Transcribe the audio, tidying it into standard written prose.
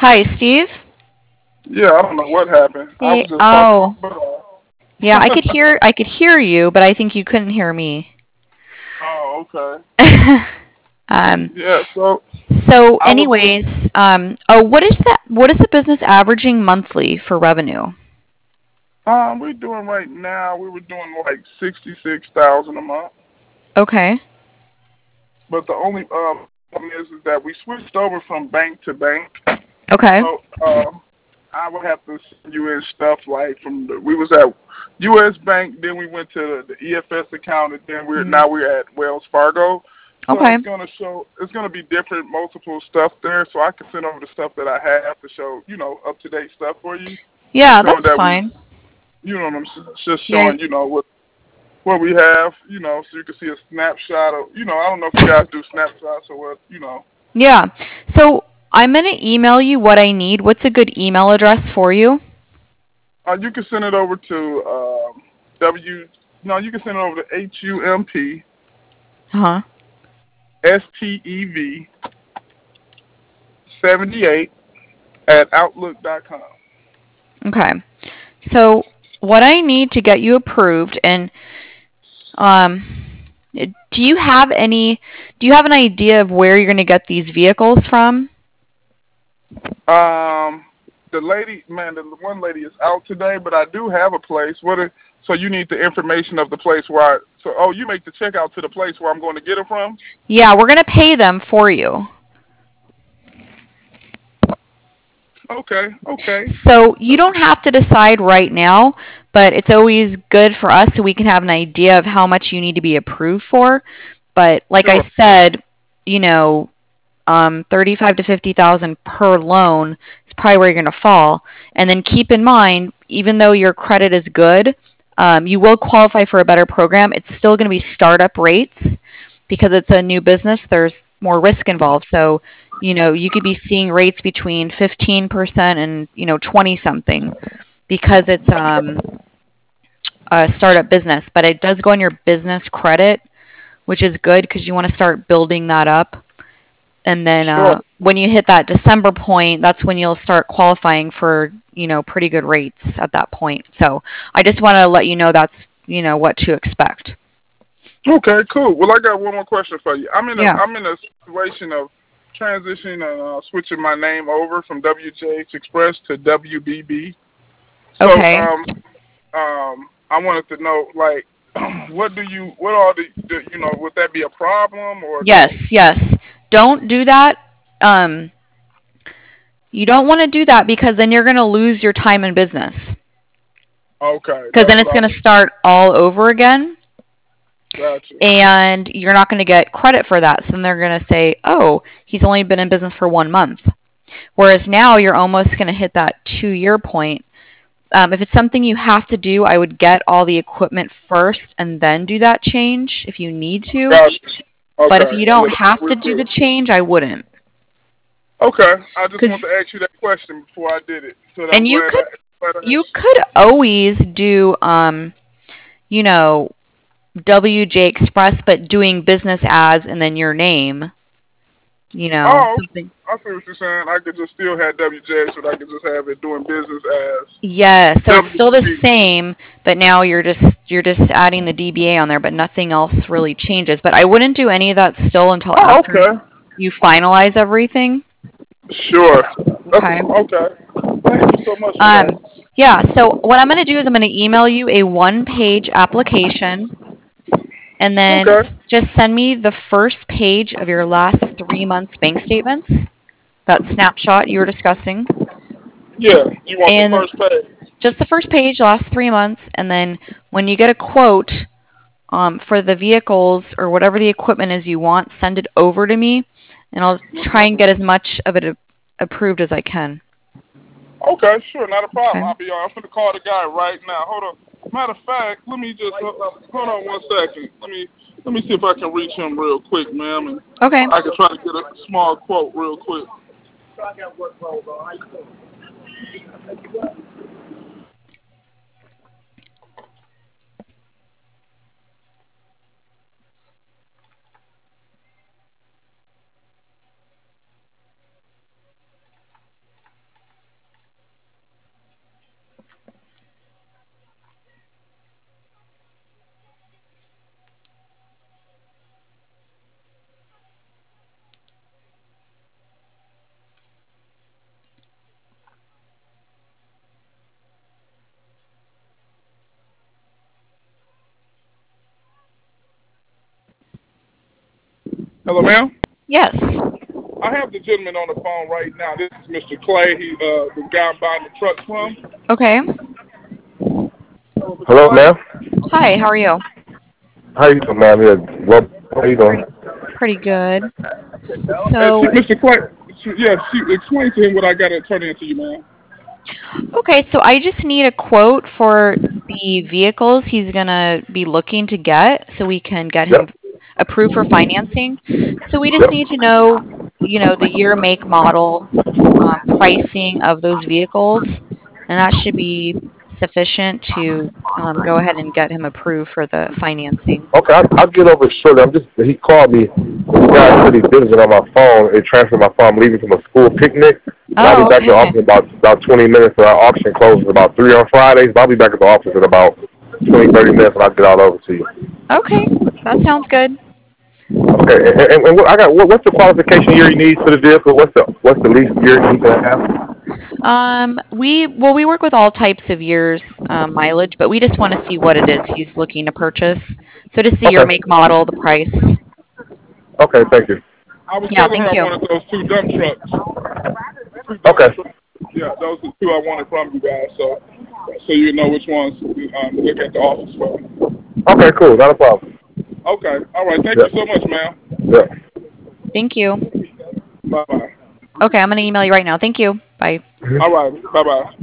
Hi, Steve. Yeah, I don't know what happened. I Hey. was just talking Oh, my butt off. yeah. I could hear you, but I think you couldn't hear me. Oh, okay. um. Yeah, so So, I was anyways, oh, what is that? What is the business averaging monthly for revenue? we're doing right now. We were doing like 66,000 a month, Okay. but the only problem is that we switched over from bank to bank. Okay. So I would have to send you in stuff like we was at U.S. Bank, then we went to the EFS account, and then Mm. we're at Wells Fargo. So Okay. it's gonna be different, multiple stuff there. So I can send over the stuff that I have to show, up to date stuff for you, Yeah, showing that's that fine. what I'm just Yeah. showing, what we have, so you can see a snapshot of, I don't know if you guys do snapshots or what. Yeah. So I'm gonna email you what I need. What's a good email address for you? You can send it over to W. No, you can send it over to Huh. HUMPSTEV78 at outlook.com. Okay. So what I need to get you approved, and um, do you have any? Do you have an idea of where you're gonna get these vehicles from? Um, the lady, man, the one lady is out today, but I do have a place. So you need the information of the place where you make the check out to the place where I'm going to get it from? Yeah, we're gonna pay them for you. Okay, okay. So you So, don't have to decide right now, but it's always good for us so we can have an idea of how much you need to be approved for. But like I sure. said, you know, 35 to 50,000 per loan is probably where you're going to fall. And then keep in mind, even though your credit is good, you will qualify for a better program. It's still going to be startup rates because it's a new business. There's more risk involved. So, you could be seeing rates between 15% and 20 something because it's a startup business. But it does go on your business credit, which is good because you want to start building that up. And then Sure. when you hit that December point, that's when you'll start qualifying for, pretty good rates at that point. So I just want to let you know that's, what to expect. Okay, cool. Well, I got one more question for you. Yeah. I'm in a situation of transitioning and switching my name over from WJH Express to WBB. So, Okay. I wanted to know, like, what are would that be a problem or no? Yes, yes. Don't do that. Um, you don't want to do that because then you're going to lose your time in business. Okay, Because that's then what it's I going to was. start all over again. Gotcha. And you're not going to get credit for that. So then they're going to say, oh, he's only been in business for 1 month. Whereas now you're almost going to hit that 2 year point. If it's something you have to do, I would get all the equipment first and then do that change if you need to. Gotcha. But if Okay. you Yeah, don't have we're to do the good. change, I wouldn't. Okay. I just want Cause to ask you that question before I did it. So I'm and you glad could I you asked. could always do you know, WJ Express, but doing business as and then your name. Oh, Something. I see what you're saying. I could just still have WJH, but I could just have it doing business as Yeah, so it's still the WBB. same, but now you're just adding the DBA on there, but nothing else really changes. But I wouldn't do any of that still until Oh, after okay. you finalize everything. Sure. That's Okay. okay. Thank you so much for Um, that. yeah, so what I'm going to do is I'm going to email you a one-page application and then Okay. just send me the first page of your last 3 months bank statements, that snapshot you were discussing, Yeah. You want the and first page? just the first page, last 3 months, and then when you get a quote for the vehicles or whatever the equipment is you want, send it over to me, and I'll try and get as much of it approved as I can. Okay, sure, not a problem. Okay. I'm gonna call the guy right now. Hold on. Matter of fact, let me just hold on 1 second. Let me see if I can reach him real quick, ma'am, and Okay. I can try to get a small quote real quick. Hello, ma'am. Yes. I have the gentleman on the phone right now. This is Mr. Clay. He, the guy I'm buying the truck from. Okay. Hello, Mr. Hello, Clay. ma'am. Hi, how are you? How you doing, ma'am? Yeah, well, how you doing? Pretty pretty good. She, So, Mr. Clay. She explain to him what I got to turn into you, man. okay, so I just need a quote for the vehicles he's gonna be looking to get so we can get him Yep, approved for financing. So we just yep. need to know, the year, make, model, pricing of those vehicles, and that should be sufficient to go ahead and get him approved for the financing. Okay, I'll get over it shortly. He called me. The guy said he's busy on my phone. It transferred my phone. I'm leaving from a school picnic. And I'll be Oh, back in the okay. office in about 20 minutes. So our auction closes about 3 on Fridays. But I'll be back at the office in about 20, 30 minutes and I'll get all over to you. Okay, that sounds good. Okay, and what's the qualification year you need for the vehicle? What's the least year you need to have? We work with all types of years, mileage, but we just want to see what it is he's looking to purchase. So to see your Okay, make, model, the price. okay, thank you. I was Yeah, telling her thank I you. wanted those two dump trucks. Two dump Okay, trucks. Yeah, those are two I wanted from you guys. So you know which ones to look at the office for. okay, cool, not a problem. Okay. All right. Thank Yeah, you so much, ma'am. yeah. Thank you. Bye bye. Okay, I'm gonna email you right now. Thank you. Bye. All right. Bye bye.